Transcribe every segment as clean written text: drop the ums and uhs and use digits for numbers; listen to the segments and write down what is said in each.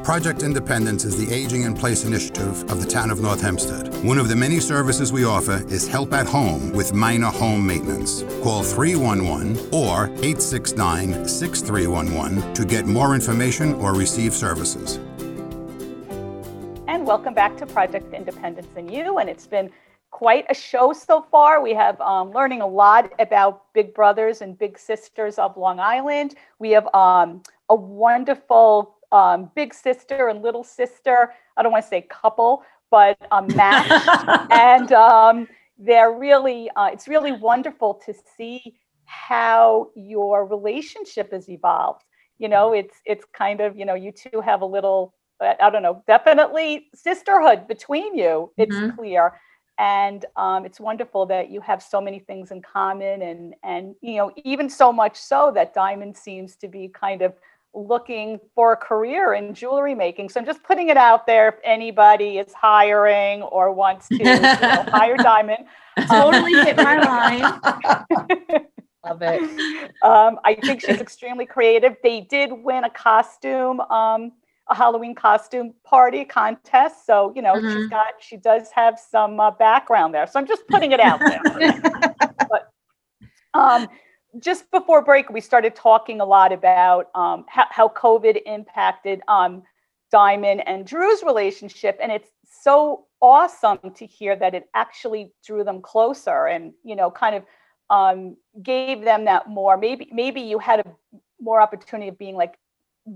Project Independence is the Aging in Place initiative of the town of North Hempstead. One of the many services we offer is help at home with minor home maintenance. Call 311 or 869-6311 to get more information or receive services. And welcome back to Project Independence and You. And it's been quite a show so far. We have learning a lot about Big Brothers and Big Sisters of Long Island. We have a wonderful big sister and little sister, I don't want to say couple, but match. And they're really, it's really wonderful to see how your relationship has evolved. You know, it's kind of, you know, you two have a little, I don't know, definitely sisterhood between you. It's clear. And it's wonderful that you have so many things in common and, you know, even so much so that Diamond seems to be kind of looking for a career in jewelry making. So I'm just putting it out there if anybody is hiring or wants to hire Diamond. Totally hit my line. Love it. I think she's extremely creative. They did win a costume, a Halloween costume party contest. So, you know, she does have some background there. So I'm just putting it out there. But, just before break, we started talking a lot about how COVID impacted Diamond and Drew's relationship. And it's so awesome to hear that it actually drew them closer and, you know, kind of gave them that more, maybe you had a more opportunity of being like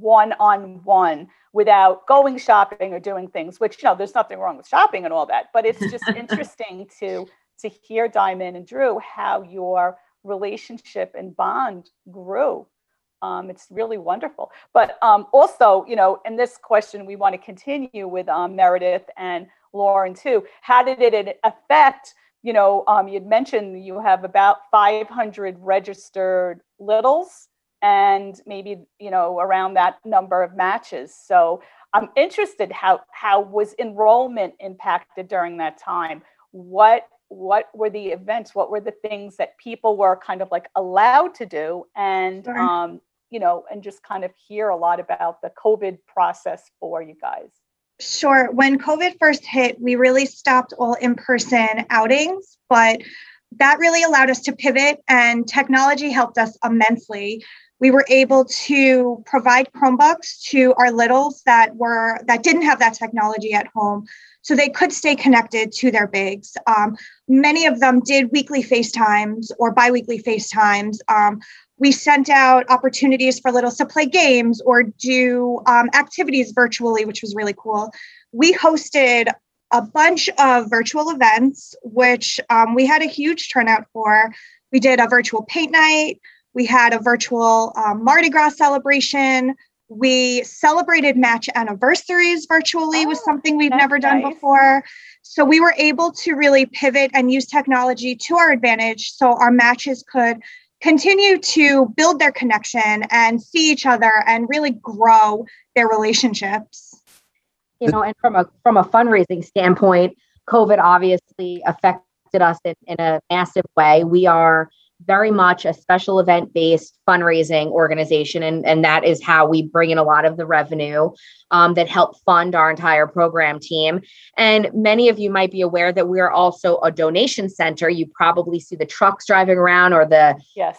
one-on-one without going shopping or doing things, which, you know, there's nothing wrong with shopping and all that, but it's just interesting to hear, Diamond and Drew, how your relationship and bond grew. It's really wonderful. But also, you know, in this question, we want to continue with Meredith and Lauren too. How did it affect, you know, you'd mentioned you have about 500 registered littles and maybe, you know, around that number of matches. So I'm interested, how was enrollment impacted during that time? What were the events? What were the things that people were kind of like allowed to do? And, you know, and just kind of hear a lot about the COVID process for you guys. Sure. When COVID first hit, we really stopped all in-person outings, but that really allowed us to pivot, and technology helped us immensely. We were able to provide Chromebooks to our littles that didn't have that technology at home, so they could stay connected to their bigs. Many of them did weekly FaceTimes or biweekly FaceTimes. We sent out opportunities for littles to play games or do activities virtually, which was really cool. We hosted a bunch of virtual events, which we had a huge turnout for. We did a virtual paint night. We had a virtual Mardi Gras celebration. We celebrated match anniversaries virtually, was something we've never done before. So we were able to really pivot and use technology to our advantage so our matches could continue to build their connection and see each other and really grow their relationships. You know, and from a fundraising standpoint, COVID obviously affected us in a massive way. We are very much a special event-based fundraising organization. And that is how we bring in a lot of the revenue that help fund our entire program team. And many of you might be aware that we are also a donation center. You probably see the trucks driving around or the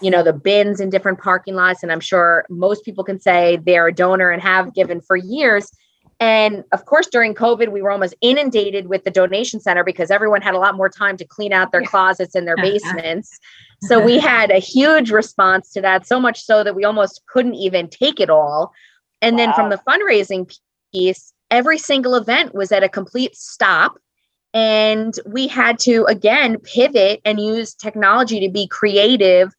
bins in different parking lots. And I'm sure most people can say they're a donor and have given for years. And of course, during COVID, we were almost inundated with the donation center because everyone had a lot more time to clean out their closets and their basements. So we had a huge response to that, so much so that we almost couldn't even take it all. And then from the fundraising piece, every single event was at a complete stop. And we had to, again, pivot and use technology to be creative.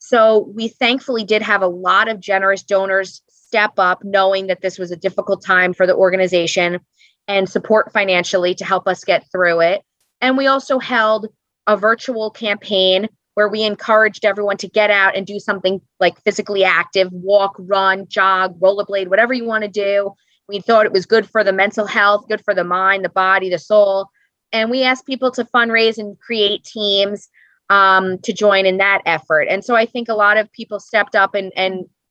So we thankfully did have a lot of generous donors step up, knowing that this was a difficult time for the organization, and support financially to help us get through it. And we also held a virtual campaign where we encouraged everyone to get out and do something like physically active, walk, run, jog, rollerblade, whatever you want to do. We thought it was good for the mental health, good for the mind, the body, the soul. And we asked people to fundraise and create teams to join in that effort. And so I think a lot of people stepped up and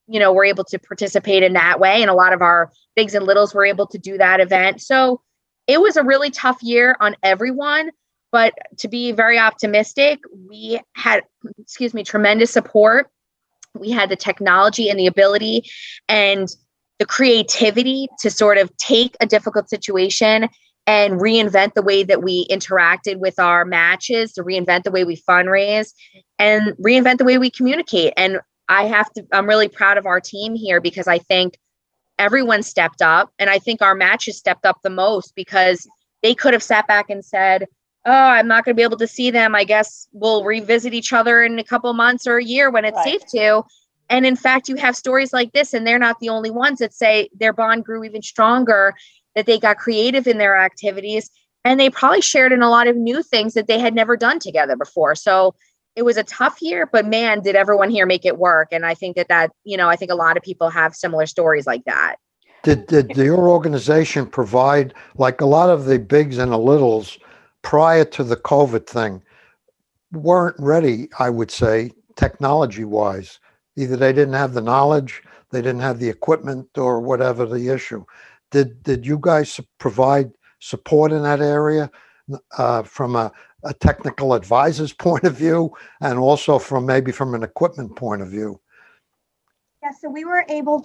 were able to participate in that way. And a lot of our bigs and littles were able to do that event. So it was a really tough year on everyone. But to be very optimistic, we had, tremendous support. We had the technology and the ability and the creativity to sort of take a difficult situation and reinvent the way that we interacted with our matches, to reinvent the way we fundraise, and reinvent the way we communicate. And I'm really proud of our team here, because I think everyone stepped up, and I think our matches stepped up the most, because they could have sat back and said, oh, I'm not going to be able to see them. I guess we'll revisit each other in a couple months or a year when it's safe to. And in fact, you have stories like this, and they're not the only ones that say their bond grew even stronger, that they got creative in their activities, and they probably shared in a lot of new things that they had never done together before. So it was a tough year, but man, did everyone here make it work. And I think that, I think a lot of people have similar stories like that. Did your organization provide, like a lot of the bigs and the littles prior to the COVID thing, weren't ready, I would say, technology-wise? Either they didn't have the knowledge, they didn't have the equipment, or whatever the issue. Did you guys provide support in that area from a technical advisor's point of view, and also from an equipment point of view? Yeah, so we were able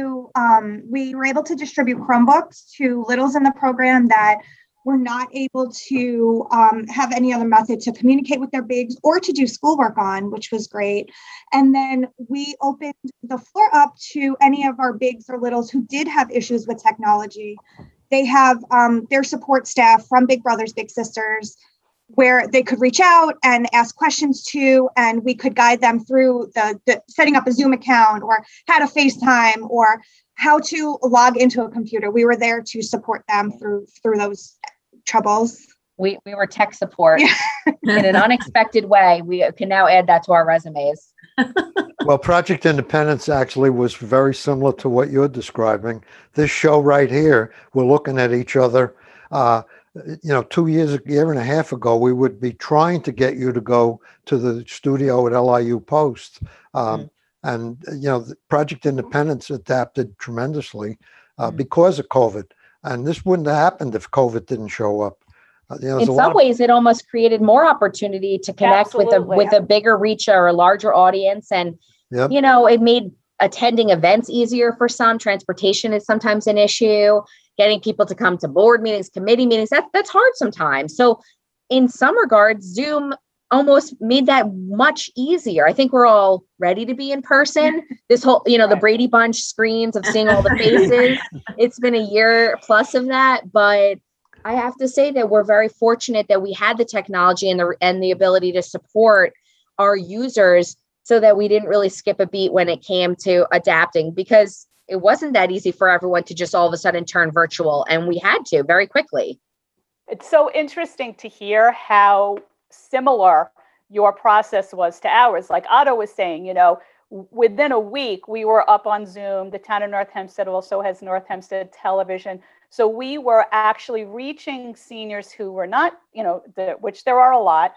to distribute Chromebooks to littles in the program that were not able to have any other method to communicate with their bigs or to do schoolwork on, which was great. And then we opened the floor up to any of our bigs or littles who did have issues with technology. They have their support staff from Big Brothers Big Sisters, where they could reach out and ask questions to, and we could guide them through the setting up a Zoom account, or how to FaceTime, or how to log into a computer. We were there to support them through those troubles. We were tech support in an unexpected way. We can now add that to our resumes. Well, Project Independence actually was very similar to what you're describing. This show right here, we're looking at each other. 2 years, a year and a half ago, we would be trying to get you to go to the studio at LIU Post. And, Project Independence adapted tremendously because of COVID. And this wouldn't have happened if COVID didn't show up. In some ways, it almost created more opportunity to connect with a bigger reach or a larger audience. And, it made attending events easier for some. Transportation is sometimes an issue. Getting people to come to board meetings, committee meetings, that's hard sometimes. So in some regards, Zoom almost made that much easier. I think we're all ready to be in person. This whole, the Brady Bunch screens of seeing all the faces. It's been a year plus of that, but I have to say that we're very fortunate that we had the technology and the ability to support our users, so that we didn't really skip a beat when it came to adapting, because it wasn't that easy for everyone to just all of a sudden turn virtual, and we had to very quickly. It's so interesting to hear how similar your process was to ours. Like Otto was saying, within a week, we were up on Zoom. The town of North Hempstead also has North Hempstead Television. So we were actually reaching seniors who were not, which there are a lot,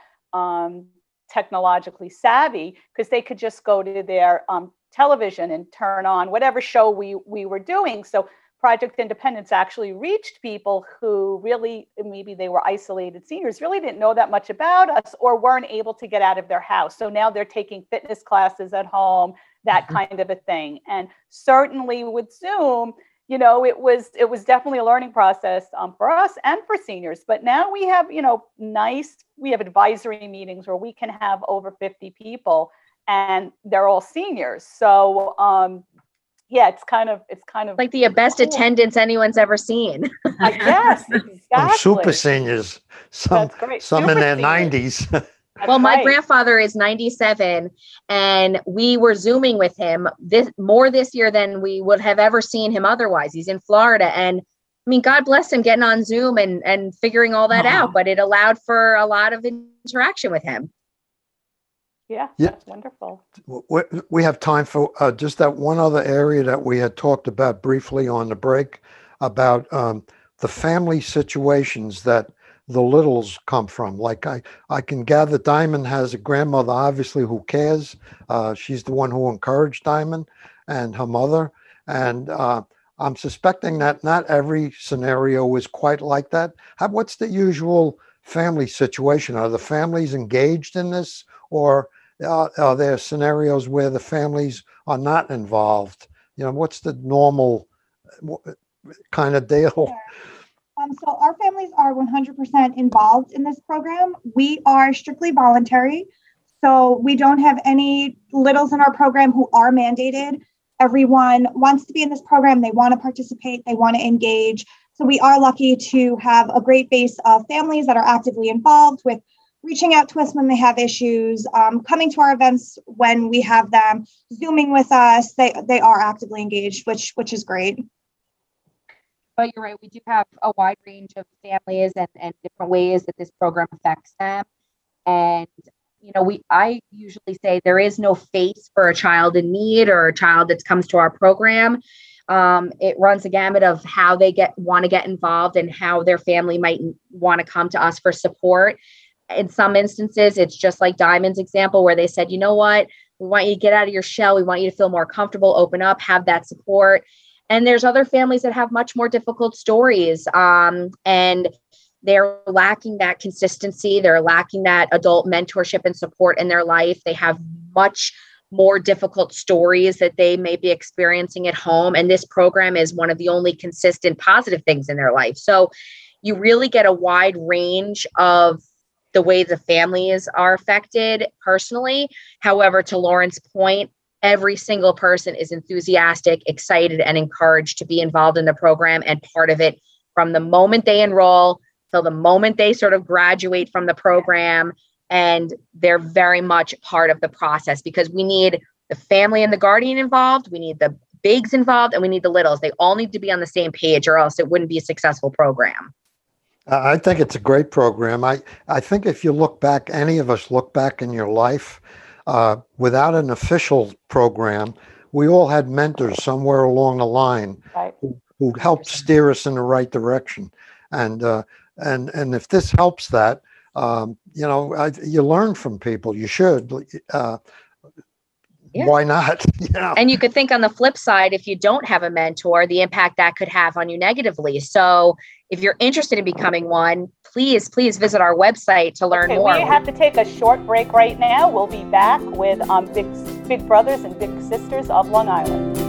technologically savvy, because they could just go to their television and turn on whatever show we were doing. So Project Independence actually reached people who really, maybe they were isolated seniors, really didn't know that much about us, or weren't able to get out of their house. So now they're taking fitness classes at home, that kind of a thing. And certainly with Zoom, it was definitely a learning process for us and for seniors. But now we have, we have advisory meetings where we can have over 50 people, and they're all seniors. So it's kind of like the best cool attendance anyone's ever seen. I guess, exactly. Super seniors, some super in their seniors. 90s. Well, my grandfather is 97, and we were Zooming with him this year than we would have ever seen him otherwise. He's in Florida, and I mean, God bless him getting on Zoom and figuring all that out, but it allowed for a lot of interaction with him. Yeah, that's wonderful. We have time for just that one other area that we had talked about briefly on the break, about the family situations that the littles come from. Like I can gather Diamond has a grandmother, obviously, who cares. She's the one who encouraged Diamond. and her mother. And I'm suspecting that not every scenario is quite like that. What's the usual family situation? Are the families engaged in this, or are there scenarios where the families are not involved? What's the normal kind of deal? Sure. So our families are 100% involved in this program. We are strictly voluntary. So we don't have any littles in our program who are mandated. Everyone wants to be in this program. They want to participate. They want to engage. So we are lucky to have a great base of families that are actively involved with reaching out to us when they have issues, coming to our events when we have them, Zooming with us. They are actively engaged, which is great. But you're right, we do have a wide range of families and different ways that this program affects them. And, I usually say there is no face for a child in need or a child that comes to our program. It runs a gamut of how they want to get involved and how their family might want to come to us for support. In some instances, it's just like Diamond's example where they said, you know what, we want you to get out of your shell. We want you to feel more comfortable, open up, have that support. And there's other families that have much more difficult stories, and they're lacking that consistency. They're lacking that adult mentorship and support in their life. They have much more difficult stories that they may be experiencing at home. And this program is one of the only consistent positive things in their life. So you really get a wide range of the way the families are affected personally. However, to Lauren's point, every single person is enthusiastic, excited, and encouraged to be involved in the program and part of it from the moment they enroll till the moment they sort of graduate from the program. And they're very much part of the process because we need the family and the guardian involved. We need the bigs involved and we need the littles. They all need to be on the same page or else it wouldn't be a successful program. I think it's a great program. I think if you look back, any of us look back in your life, without an official program, we all had mentors somewhere along the line who helped steer us in the right direction. And if this helps that, you learn from people. You should. Why not? And you could think on the flip side, if you don't have a mentor, the impact that could have on you negatively. So if you're interested in becoming one, please visit our website to learn more. We have to take a short break right now. We'll be back with Big Brothers and Big Sisters of Long Island.